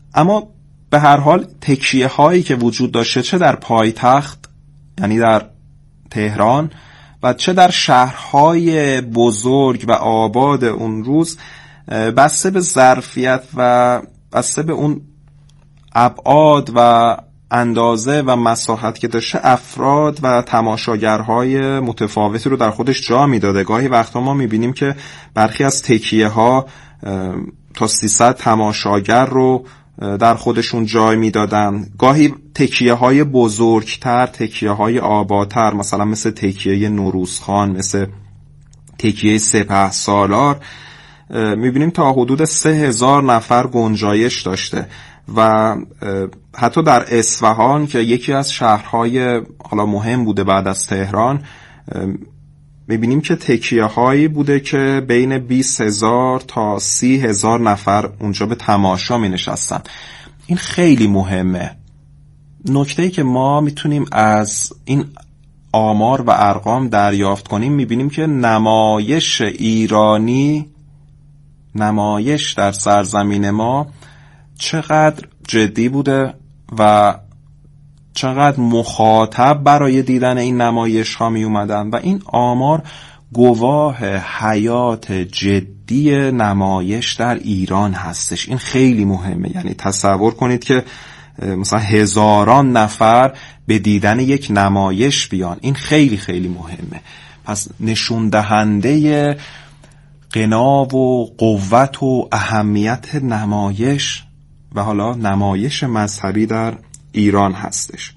اما به هر حال تکیه هایی که وجود داشته، چه در پایتخت یعنی در تهران و چه در شهرهای بزرگ و آباد اون روز، بسته به ظرفیت و بسته به اون ابعاد و اندازه و مساحت که داشته، افراد و تماشاگرهای متفاوتی رو در خودش جا میداده. گاهی وقتا ما میبینیم که برخی از تکیه ها تا 300 تماشاگر رو در خودشون جای میدادن. گاهی تکیه های بزرگتر، تکیه های آبادتر، مثلا مثل تکیه نوروزخان، مثل تکیه سپهسالار، میبینیم تا حدود 3000 نفر گنجایش داشته. و حتی در اصفهان که یکی از شهرهای حالا مهم بوده بعد از تهران، میبینیم که تکیه هایی بوده که بین 20,000 تا 30,000 نفر اونجا به تماشا می نشستن. این خیلی مهمه. نکته‌ای که ما میتونیم از این آمار و ارقام دریافت کنیم، میبینیم که نمایش ایرانی، نمایش در سرزمین ما چقدر جدی بوده و چقدر مخاطب برای دیدن این نمایش ها می اومدن و این آمار گواه حیات جدی نمایش در ایران هستش. این خیلی مهمه. یعنی تصور کنید که مثلا هزاران نفر به دیدن یک نمایش بیان. این خیلی خیلی مهمه. پس نشون دهنده غنا و قوت و اهمیت نمایش و حالا نمایش مذهبی در ایران هستش.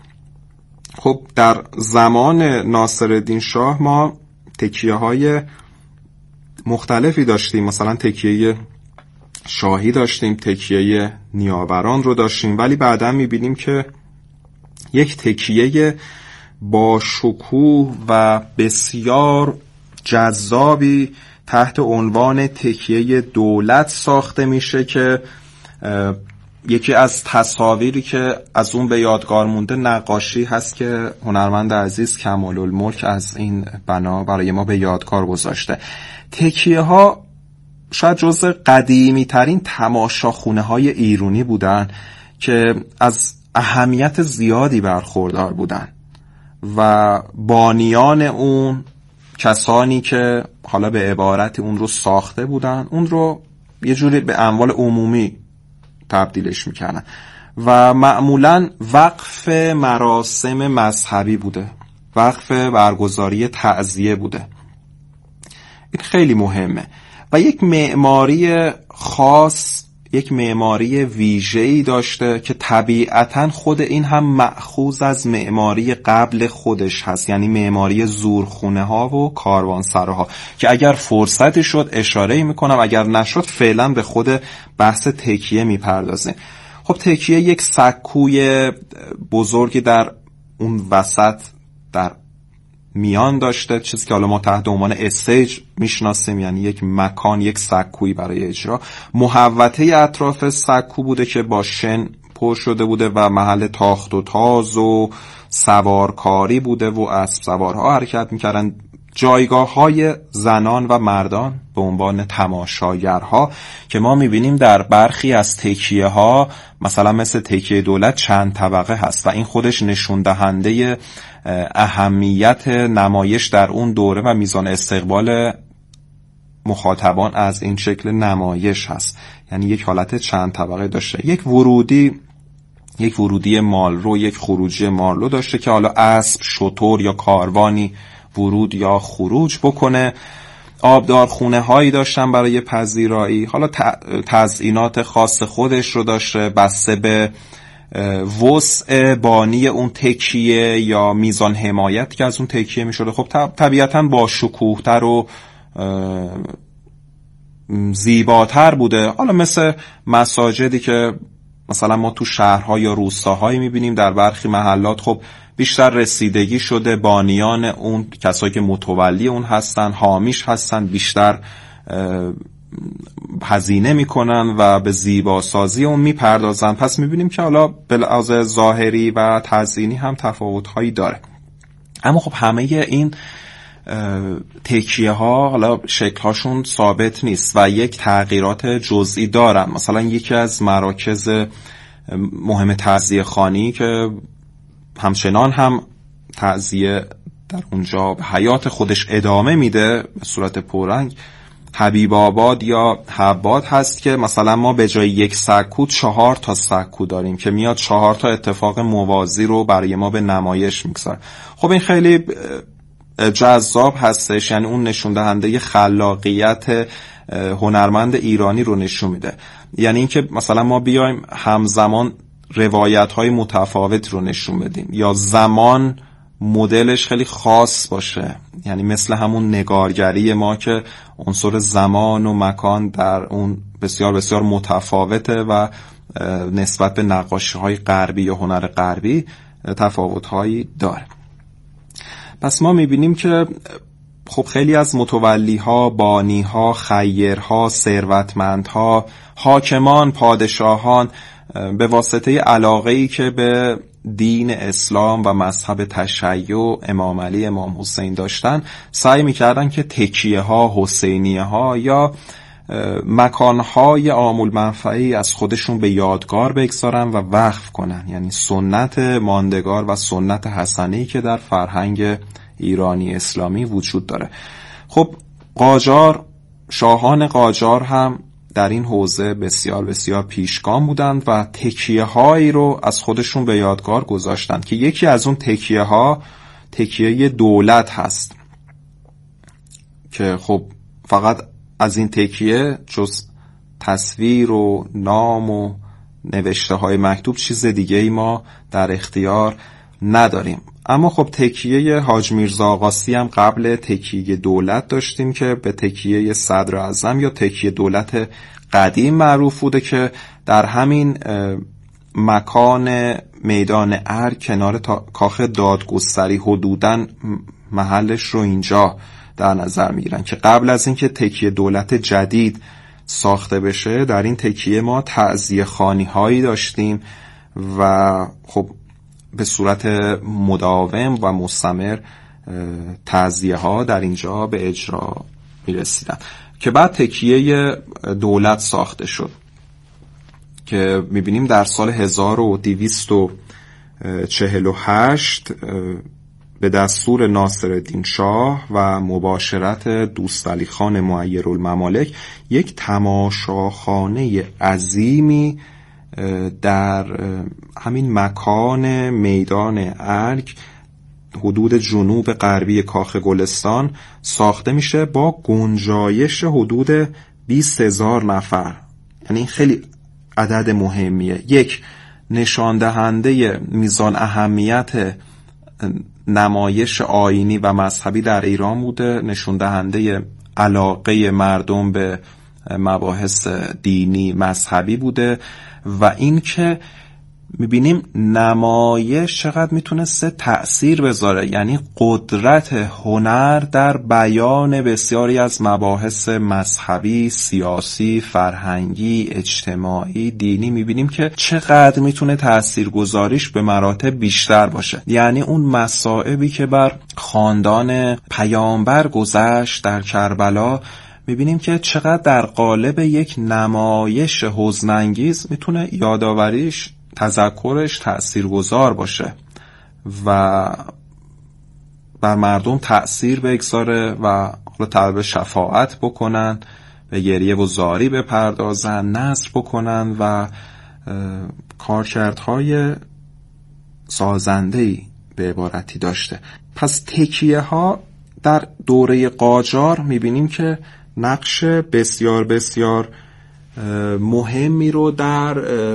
خب در زمان ناصرالدین شاه ما تکیه های مختلفی داشتیم. مثلا تکیه شاهی داشتیم، تکیه نیاوران رو داشتیم، ولی بعدا میبینیم که یک تکیه با شکوه و بسیار جذابی تحت عنوان تکیه دولت ساخته میشه که یکی از تصاویری که از اون به یادگار مونده نقاشی هست که هنرمند عزیز کمال‌الملک از این بنا برای ما به یادگار گذاشته. تکیه ها شاید جزء قدیمی ترین تماشاخونه های ایرانی بودن که از اهمیت زیادی برخوردار بودن و بانیان اون، کسانی که حالا به عبارت اون رو ساخته بودن، اون رو یه جوری به اموال عمومی تبدیلش میکنن و معمولاً وقف مراسم مذهبی بوده، وقف برگزاری تعزیه بوده. این خیلی مهمه و یک معماری خاص، یک معماری ویژه‌ای داشته که طبیعتاً خود این هم مأخوذ از معماری قبل خودش هست، یعنی معماری زورخونه ها و کاروانسراها که اگر فرصتی شد اشاره میکنم، اگر نشد فعلا به خود بحث تکیه میپردازیم. خب تکیه یک سکوی بزرگی در اون وسط در میان داشته، چیزی که حالا ما تحت عنوان استیج میشناسیم، یعنی یک مکان، یک سکویی برای اجرا. محوطه اطراف سکو بوده که با شن پر شده بوده و محل تاخت و تاز و سوارکاری بوده و اسب سوارها حرکت میکردن. جایگاه های زنان و مردان به عنوان تماشاگرها که ما میبینیم در برخی از تکیه ها، مثلا مثل تکیه دولت، چند طبقه هست و این خودش نشون دهنده اهمیت نمایش در اون دوره و میزان استقبال مخاطبان از این شکل نمایش هست. یعنی یک حالت چند طبقه داشته، یک ورودی مالرو، یک خروجی مالرو داشته که حالا اسب، شتر یا کاروانی ورود یا خروج بکنه. آبدارخونه هایی داشتن برای پذیرایی، حالا تزیینات خاص خودش رو داشته بسته به وسع بانی اون تکیه یا میزان حمایت که از اون تکیه می شده. خب طبیعتاً با شکوهتر و زیباتر بوده. حالا مثل مساجدی که مثلا ما تو شهرها یا روستاهایی می بینیم، در برخی محلات خب بیشتر رسیدگی شده، بانیان اون کسایی که متولی اون هستن، حامیش هستن، بیشتر هزینه میکنن و به زیباسازی اون میپردازن. پس میبینیم که حالا به لحاظ ظاهری و تزیینی هم تفاوت‌هایی داره. اما خب همه این تکیه ها حالا شکل‌هاشون ثابت نیست و یک تغییرات جزئی دارن. مثلا یکی از مراکز مهم تعزیه خوانی که همچنان هم تعزیه در اونجا به حیات خودش ادامه میده به صورت پررنگ، حبیب آباد یا حباد هست که مثلا ما به جای یک سکو 4 تا سکو داریم که میاد 4 تا اتفاق موازی رو برای ما به نمایش میگذاره. خب این خیلی جذاب هستش، یعنی اون نشون دهنده خلاقیت هنرمند ایرانی رو نشون میده. یعنی اینکه مثلا ما بیایم همزمان روایت‌های متفاوت رو نشون بدیم یا زمان مدلش خیلی خاص باشه، یعنی مثل همون نگارگری ما که عنصر زمان و مکان در اون بسیار بسیار متفاوته و نسبت به نقاشی‌های غربی یا هنر غربی تفاوت‌هایی داره. پس ما می‌بینیم که خب خیلی از متولی‌ها، بانی‌ها، خیرها، ثروتمندها، حاکمان، پادشاهان به واسطه علاقه‌ای که به دین اسلام و مذهب تشیع امام علی امام حسین داشتن سعی می‌کردن که تکیه‌ها، حسینیه‌ها یا مکانهای عام المنفعی از خودشون به یادگار بگذارن و وقف کنن، یعنی سنت ماندگار و سنت حسنه‌ای که در فرهنگ ایرانی اسلامی وجود داره. خب قاجار، شاهان قاجار هم در این حوزه بسیار بسیار پیشگام بودند و تکیه هایی رو از خودشون به یادگار گذاشتند که یکی از اون تکیه ها تکیه دولت هست که خب فقط از این تکیه جز تصویر و نام و نوشته های مکتوب چیز دیگه ای ما در اختیار نداریم. اما خب تکیه حاج میرزا آقاسی هم قبل تکیه دولت داشتیم که به تکیه صدر اعظم یا تکیه دولت قدیم معروف بوده که در همین مکان میدان ارگ کنار کاخ دادگستری حدوداً محلش رو اینجا در نظر میگیرن که قبل از اینکه تکیه دولت جدید ساخته بشه در این تکیه ما تعزیه خوانی هایی داشتیم و خب به صورت مداوم و مستمر تعزیه ها در اینجا به اجرا می رسیدن که بعد تکیه دولت ساخته شد که می بینیم در سال 1248 به دستور ناصرالدین شاه و مباشرت دوست علی خان معیرالممالک یک تماشاخانه عظیمی در همین مکان میدان ارگ حدود جنوب غربی کاخ گلستان ساخته میشه با گنجایش حدود 20,000 نفر. یعنی این خیلی عدد مهمیه، یک نشان دهنده میزان اهمیت نمایش آیینی و مذهبی در ایران بوده، نشان دهنده علاقه مردم به مباحث دینی مذهبی بوده و این که میبینیم نمایش چقدر میتونسته تأثیر بذاره، یعنی قدرت هنر در بیان بسیاری از مباحث مذهبی، سیاسی، فرهنگی، اجتماعی، دینی، میبینیم که چقدر میتونه تأثیرگذاریش به مراتب بیشتر باشه. یعنی اون مصائبی که بر خاندان پیامبر گذشت در کربلا میبینیم که چقدر در قالب یک نمایش حزن‌انگیز میتونه یادآوریش، تذکرش تأثیرگذار باشه و بر مردم تأثیر بگذاره و طلب شفاعت بکنن، به گریه و زاری بپردازن، نذر بکنن و کارکردهای سازنده‌ای به عبارتی داشته. پس تکیه ها در دوره قاجار میبینیم که نقش بسیار بسیار مهمی رو در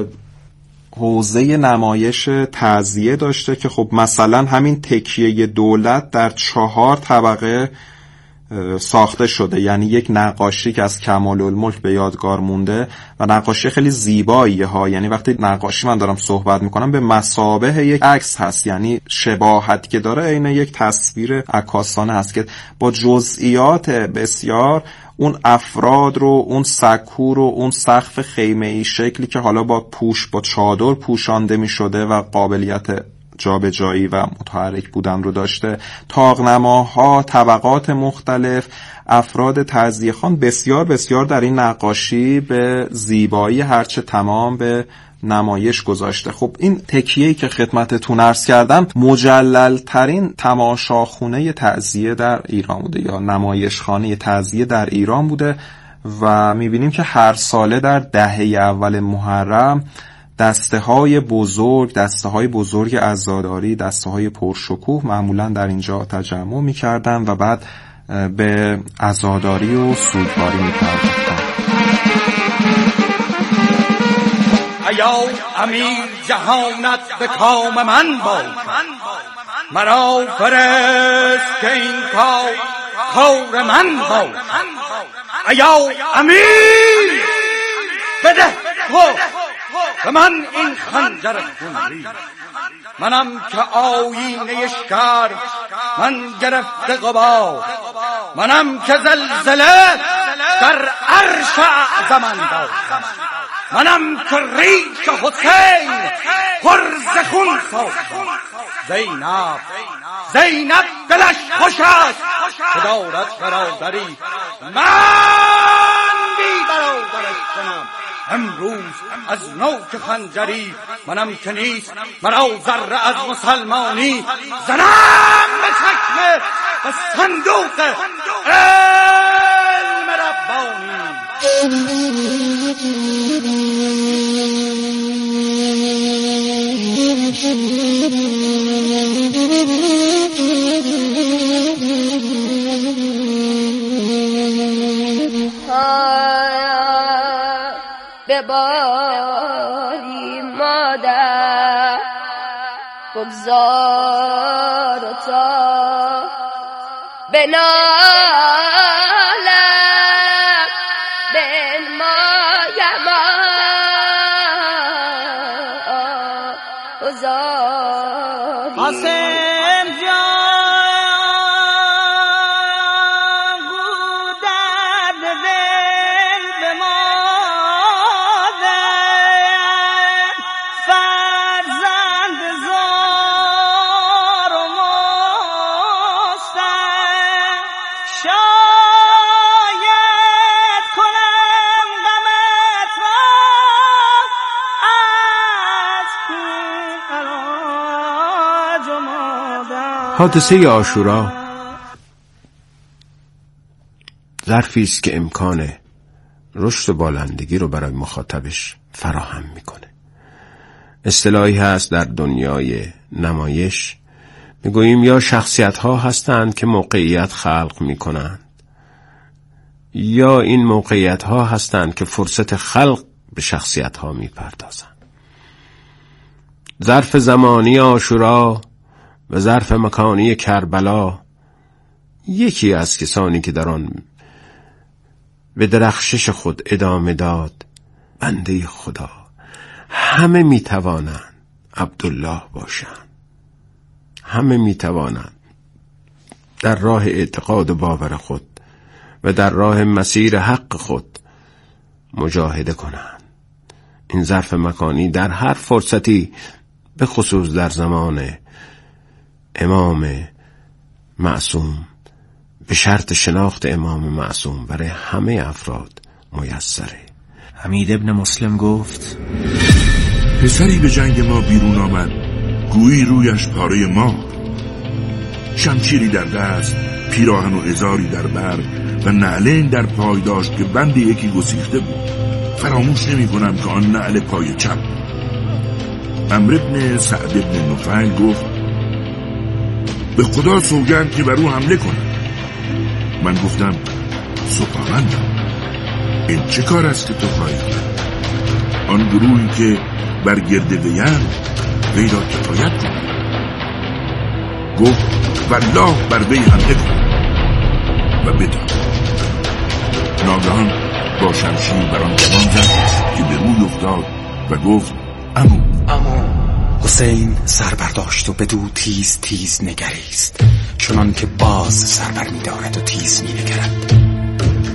حوزه نمایش تعزیه داشته که خب مثلا همین تکیه دولت در 4 طبقه ساخته شده، یعنی یک نقاشی که از کمال الملک به یادگار مونده و نقاشی خیلی زیباییه ها، یعنی وقتی نقاشی من دارم صحبت میکنم به مثابه یک عکس هست، یعنی شباهت که داره عین یک تصویر عکاسانه هست که با جزئیات بسیار اون افراد رو، اون سکو رو، اون سقف خیمه‌ای شکلی که حالا با چادر پوشانده می شده و قابلیت جابجایی و متحرک بودن رو داشته. طاق‌نماها، طبقات مختلف، افراد تعزیه‌خوان بسیار بسیار در این نقاشی به زیبایی هرچه تمام به نمایش گذاشته. خب این تکیه‌ای که خدمتتون عرض کردم مجلل ترین تماشاخونه تعزیه در ایران بوده یا نمایشخانه تعزیه در ایران بوده و می‌بینیم که هر ساله در دهه اول محرم دسته‌های بزرگ عزاداری، دسته‌های پرشکوه معمولاً در اینجا تجمع می‌کردن و بعد به عزاداری و سوگواری می‌پرداختن. ایا امیر جهانت به کام من باش، مرا فرست که این کار من باش. ایا امیر بده به من این خنجر خونری، منم که آیینه شکر من گرفته قبا، منم که زلزله در عرش اعظم انداختم، منم که ریش حسین پر ز خون ساختم. زینب دلش خوش است که دارد برادری، من بی برادرش کنم امروز از نوک خنجری. منم که نیست مرا ذره از مسلمانی، زنم به چشم و صندوق علم ربانی. بباری مادر بگذار و تا بنالم بنمایم بگذاری قاسم جان گودد دل به مادر، فرزند زار و مستر، شاید کنم غمت را از علاج و مادر. حادثه عاشورا ظرفی است که امکان رشد و بالندگی رو برای مخاطبش فراهم میکنه. اصطلاحی هست در دنیای نمایش، میگوییم یا شخصیت ها هستند که موقعیت خلق میکنند یا این موقعیت ها هستند که فرصت خلق به شخصیت ها میپردازند. ظرف زمانی عاشورا و ظرف مکانی کربلا، یکی از کسانی که در آن به درخشش خود ادامه داد بنده خدا. همه میتوانند عبدالله باشند، همه میتوانند در راه اعتقاد و باور خود و در راه مسیر حق خود مجاهده کنند. این ظرف مکانی در هر فرصتی، به خصوص در زمان امام معصوم، به شرط شناخت امام معصوم برای همه افراد میسره. حمید ابن مسلم گفت: پسری به جنگ ما بیرون آمد، گویی رویش پاره ما، شمشیری در دست، پیراهن و ازاری در بر و نعلین در پای داشت که بند یکی گسیخته بود. فراموش نمی کنم که آن نعل پای چپ. عمرو بن سعد بن نفیل گفت: به خدا سوگند که بر او حمله کنم. من گفتم: سپاهندم، این چه کار است که تو خواهی کنم؟ آن گروهی که بر گرد ویند وی را کفایت کنم. گفت: والله بر وی حمله کنم و بدان. ناگهان با شمشیر بر آن کمان زد که به روی افتاد و گفت: عمو. حسین سر برداشت و بدو تیز تیز نگریست، چنان که باز سر بر می دارد و تیز می نگرد.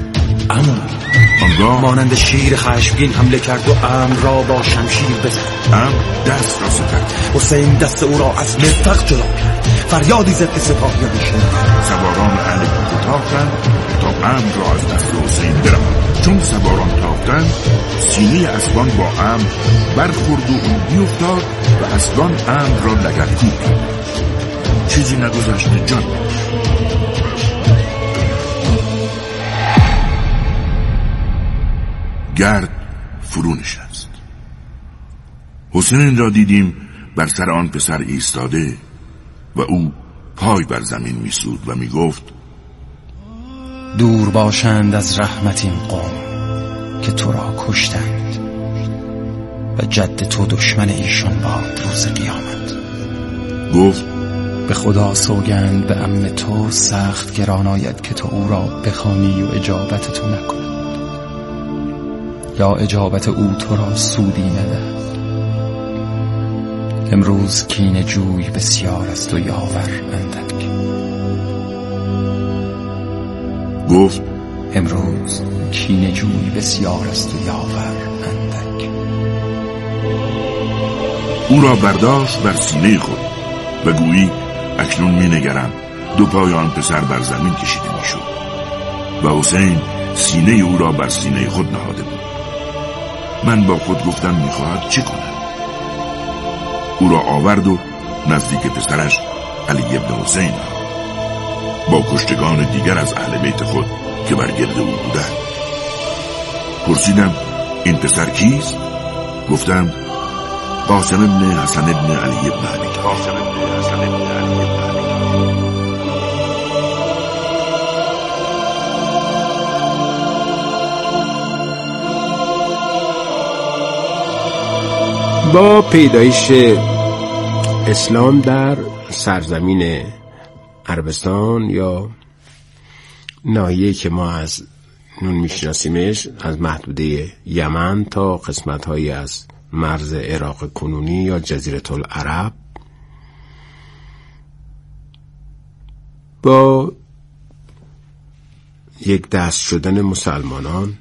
عمو. آنگاه مانند شیر خشمگین حمله کرد و عمرو را با شمشیر بزد. عمرو دست را ستد. حسین دست او را از مرفق جدا کرد. فریادی زد که سپاهیان شنیدند. سواران اهل کوفه تاختند تا عمرو را از دست حسین برهانند. چون سواران تاختند، سینه اسبان با عمرو برخورد و او بیفتاد و اسبان عمرو را لگدکوب کرد. چیزی نگذشت جان. گرد فرو نشست. حسین را دیدیم بر سر آن پسر ایستاده و او پای بر زمین میسود و میگفت: دور باشند از رحمت این قوم که تو را کشتند و جد تو دشمن ایشان باد روز قیامت. گفت: به خدا سوگند به عم تو سخت گران آید که تو او را بخوانی و اجابت تو نکند، یا اجابت او تو را سودی ندهد. امروز کینه جوی بسیار است و یاور اندک. گفت: امروز کینه جوی بسیار است و یاور اندک. او را برداشت بر سینه خود و گویی اکنون می نگرم دو پای آن پسر بر زمین کشیده می شد و حسین سینه او را بر سینه خود نهاده بود. من با خود گفتم می خواهد چه کند. او را آورد و نزدیک پسرش علی ابن حسین با کشتگان دیگر از اهل بیت خود که بر گرد او بودند. پرسیدم: این پسر کیست؟ گفتند: قاسم ابن حسن ابن علی ابن علی. قاسم ابن حسن ابن علی ابن علی. با پیدایش اسلام در سرزمین عربستان یا ناحیه‌ای که ما از نون میشناسیمش، از محدوده یمن تا قسمت‌هایی از مرز عراق کنونی یا جزیره العرب، با یک دست شدن مسلمانان،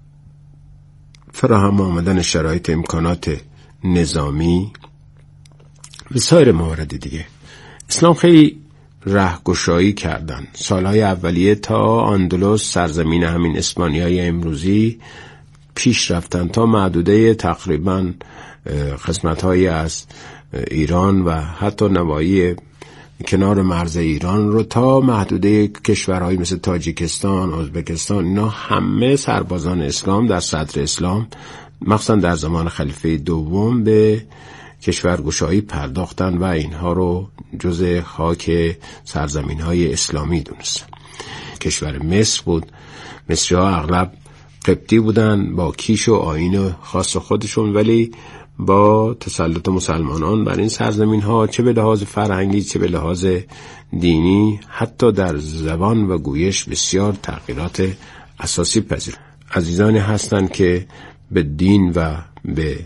فراهم آمدن شرایط امکانات نظامی و سایر موارد دیگه، اسلام خیلی رهگشایی کردن. سالهای اولیه تا اندلس، سرزمین همین اسپانیای امروزی، پیش رفتن تا محدوده تقریبا قسمت‌هایی از ایران و حتی نواحی کنار مرز ایران رو تا محدوده کشورهایی مثل تاجیکستان، ازبکستان، اینا همه سربازان اسلام در صدر اسلام مخصوصا در زمان خلیفه دوم به کشورگشایی پرداختن و اینها رو جز خاک سرزمین‌های اسلامی دونستن. کشور مصر بود. مصری‌ها اغلب قبطی بودن با کیش و آیین خاص خودشون، ولی با تسلط مسلمانان بر این سرزمین‌ها چه به لحاظ فرهنگی چه به لحاظ دینی حتی در زبان و گویش بسیار تغییرات اساسی پذیرفتند. عزیزانی هستند که به دین و به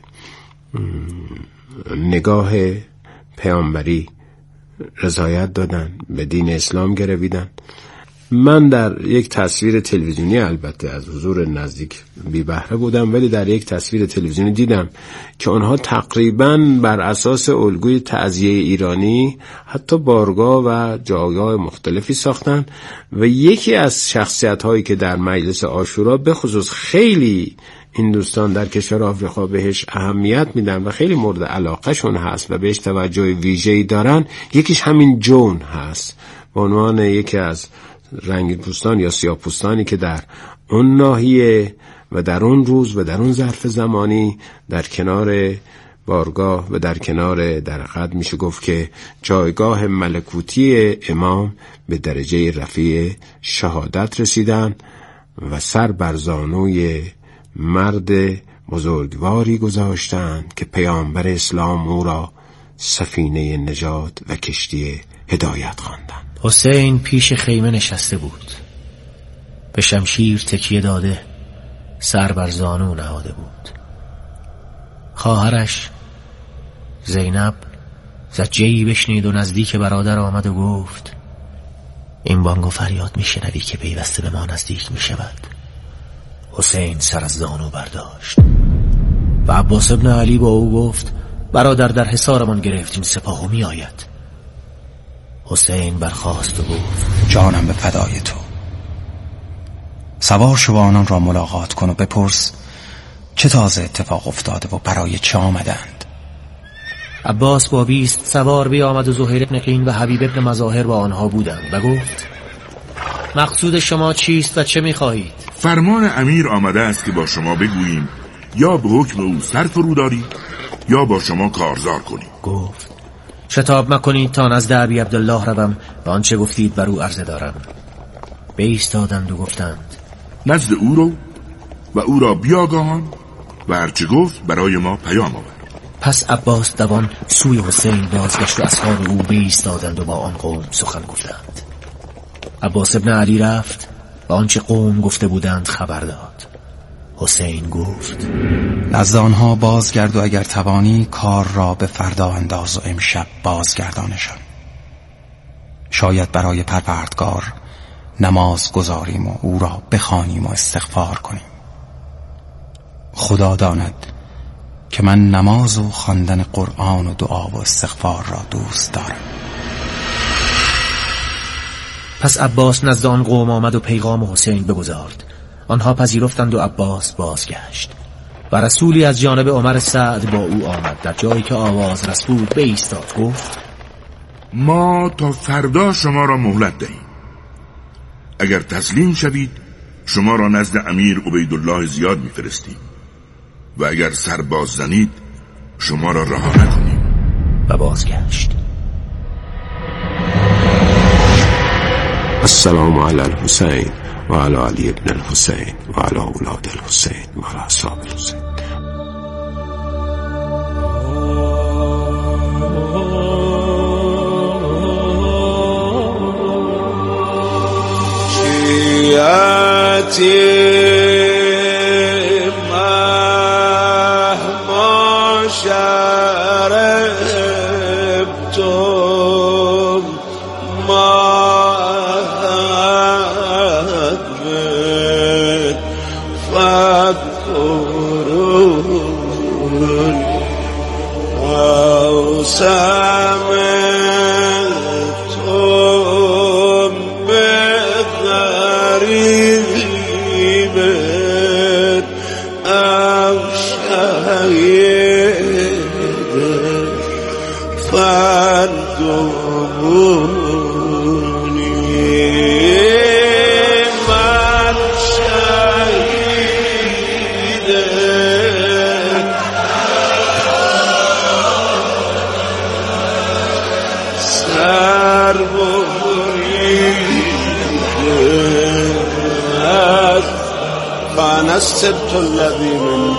نگاه پیامبری رضایت دادن، به دین اسلام گرویدن. من در یک تصویر تلویزیونی، البته از حضور نزدیک بی بهره بودم، ولی در یک تصویر تلویزیونی دیدم که آنها تقریباً بر اساس الگوی تعزیه ایرانی حتی بارگاه و جایگاه مختلفی ساختن و یکی از شخصیت‌هایی که در مجلس عاشورا به خصوص خیلی این دوستان در کشور آفریقا بهش اهمیت میدن و خیلی مورد علاقه شون هست و بهش توجه ویژه‌ای دارن، یکیش همین جون هست به عنوان یکی از رنگین پوستان یا سیاه پوستانی که در اون ناحیه و در اون روز و در اون ظرف زمانی در کنار بارگاه و در کنار در حقیقت میشه گفت که جایگاه ملکوتی امام به درجه رفیع شهادت رسیدن و سر بر زانوی مرد بزرگواری گذاشتند که پیامبر اسلام او را سفینه نجات و کشتی هدایت خواندند. حسین پیش خیمه نشسته بود، به شمشیر تکیه داده، سر بر زانو نهاده بود. خواهرش زینب زجه‌ای بشنید و نزدیک برادر آمد و گفت: این بانگ و فریاد میشنوی که پیوسته به ما نزدیک میشود. حسین سر از زانو برداشت و عباس ابن علی با او گفت برادر در حصارمان گرفتیم، سپاه می آید. حسین برخاست و گفت جانم به فدای تو. سوار شو و آنان را ملاقات کن و بپرس چه تازه اتفاق افتاده و برای چه آمدند. عباس با 20 سوار بیامد و زهیر ابن قین و حبیب ابن مظاهر با آنها بودند و گفت مقصود شما چیست و چه می‌خواهید؟ فرمان امیر آمده است که با شما بگوییم یا به حکم او سر فرو دارید یا با شما کارزار کنیم. گفت شتاب مکنید تا نزد ابی عبدالله روم و آنچه گفتید بر او عرضه دارم. بایستادند و گفتند نزد او رو و او را بیاگاهان و هرچه گفت برای ما پیام آورد. پس عباس دوان سوی حسین بازگشت و اصحاب او بایستادند و با آن قوم سخن گفتند. عباس ابن علی رفت و آنچه قوم گفته بودند خبر داد. حسین گفت نزد آنها بازگرد و اگر توانی کار را به فردا انداز و امشب بازگردانشان. شاید برای پروردگار نماز گذاریم و او را بخوانیم و استغفار کنیم. خدا داند که من نماز و خواندن قرآن و دعا و استغفار را دوست دارم. پس عباس نزد آن قوم آمد و پیغام حسین بگزارد. آنها پذیرفتند و عباس بازگشت و رسولی از جانب عمر سعد با او آمد. در جایی که آواز رسول بایستاد گفت ما تا فردا شما را مهلت دهیم. اگر تسلیم شوید شما را نزد امیر عبیدالله زیاد میفرستیم و اگر سر باز زنید شما را رها نکنیم. و بازگشت. السلام علی الحسین و علی علی ابن الحسین و علی اولاد الحسین و علی اصحاب الحسین. شیعتی مهما شربتم فاذكرون أو سمعتم بغريب أو شهيد فاردوني فأنا السبت الذي من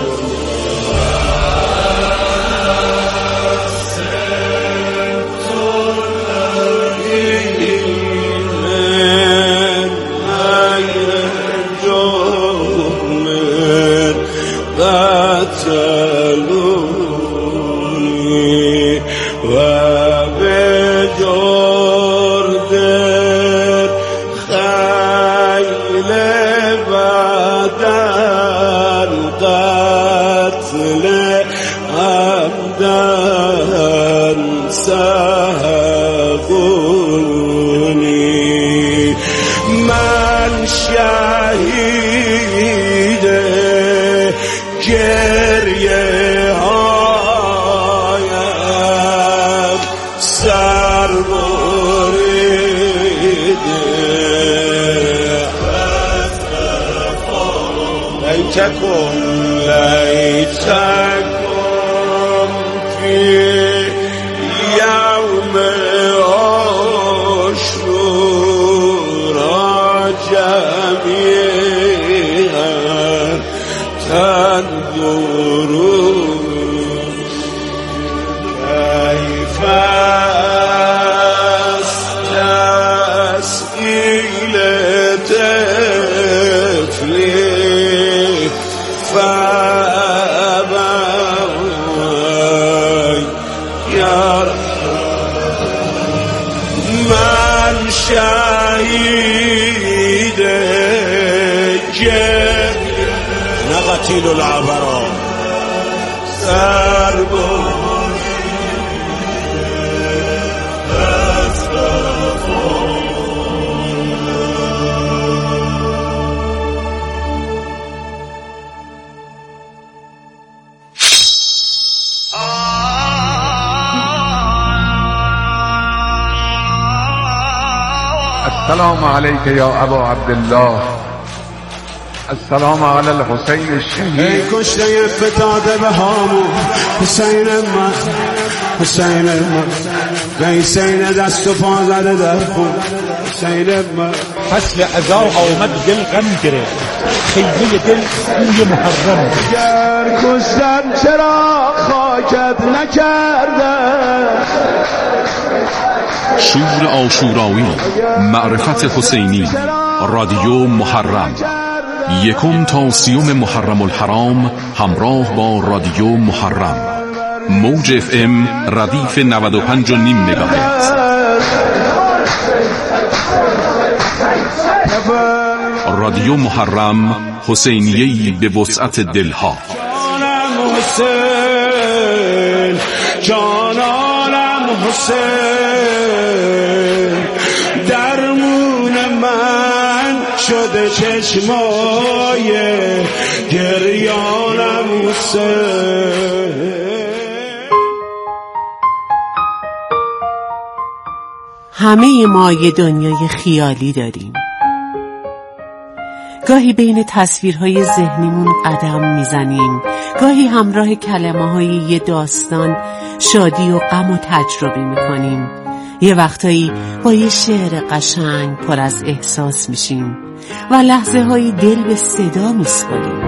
تلوني وبجرد خيل بعد القتل عمدا سهقوني من شهید گریه هایم سر بریده لیتکم فی یوم عاشورا جمیعا تنظرون کیف استسئیل طفلی فأبوی سیل العبرا سر السلام علیک یا ابا عبدالله، السلام علی الحسین الشهید. ای کشته فتاده به هامون حسین من، حسین من، حسین دست و پا زده در خون حسین من. فصل عزا آمد دل غم گرفت، خیمه دل کوی محرم. گر کشتن چرا خاکت نکرده؟ شور عاشورایی، معرفت حسینی، رادیو محرم، 1 تا 30 محرم الحرام همراه با رادیو محرم. موج FM ردیف 95.5 مگاهرتز. رادیو محرم، حسینیه‌ای به وسعت دلها. جانم حسین، جانم حسین، درمون من شده چشمای گریانم حسین. همه ما یه دنیای خیالی داریم. گاهی بین تصویرهای ذهنیمون قدم میزنیم، گاهی همراه کلمه‌های یه داستان شادی و غم و تجربه میکنیم. یه وقتایی با یه شعر قشنگ پر از احساس میشیم و لحظه های دل به صدا میسپاریم.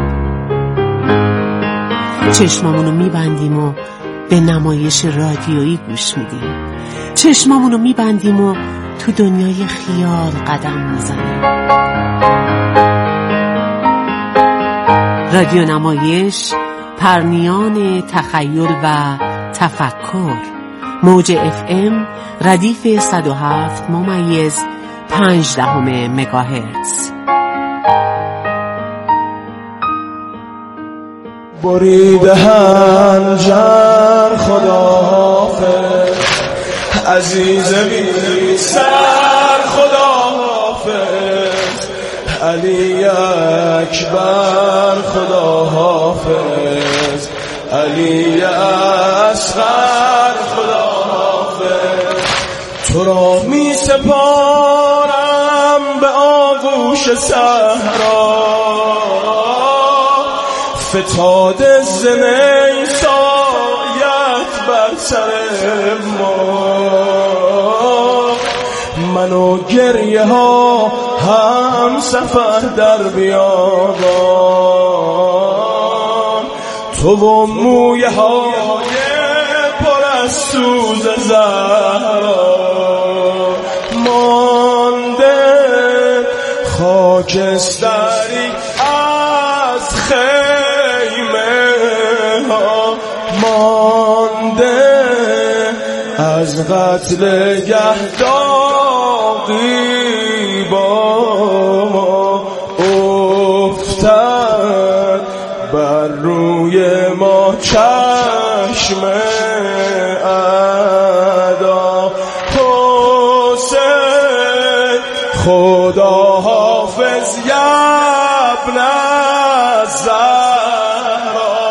چشمامونو میبندیم و به نمایش رادیویی گوش میدیم. چشمامونو میبندیم و تو دنیای خیال قدم میزنیم. رادیو نمایش، پرنیان تخیل و تفکر. موج FM ردیف 107.5 مگاهرتز. بریده هنجر خداحافظ، عزیز بی سر خداحافظ، علی اکبر خداحافظ، علی اصغر خداحافظ. تو را می سپارم به آغوش صحرا، فتاده زمین سایت بر سر ما. من و گریه ها هم سفر در بیابان، تو و مویه های پر از سوز زهرا. مانده خاکستری از خیمه ها، مانده از قتل گهداغی با ما. افتد بر روی ما چشم ادا. حسین خدا حافظ یبن الزهرا.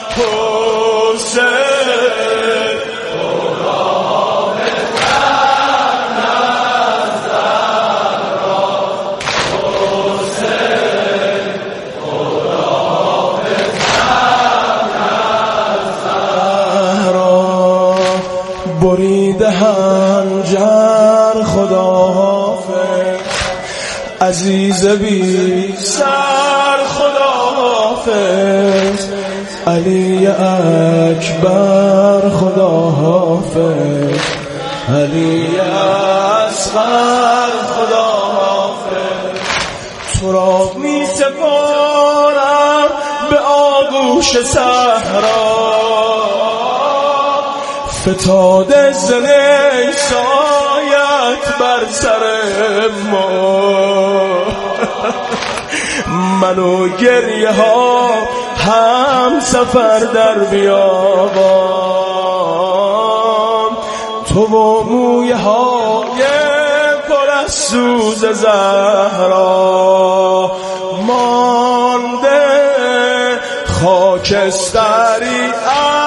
حسین خدا حافظ یبن الزهرا. حسین خدا حافظ یبن الزهرا. بریده هنجر خدا حافظ، عزیز بی سر خداحافظ، علی اکبر خداحافظ، علی اصغر خداحافظ. تو را می سپارم به آغوش صحرا، فتاده زنی سایت بر سر ما. من و گریه ها هم سفر در بیابان، تو و مویه های پر از سوز زهرا مانده خاکستری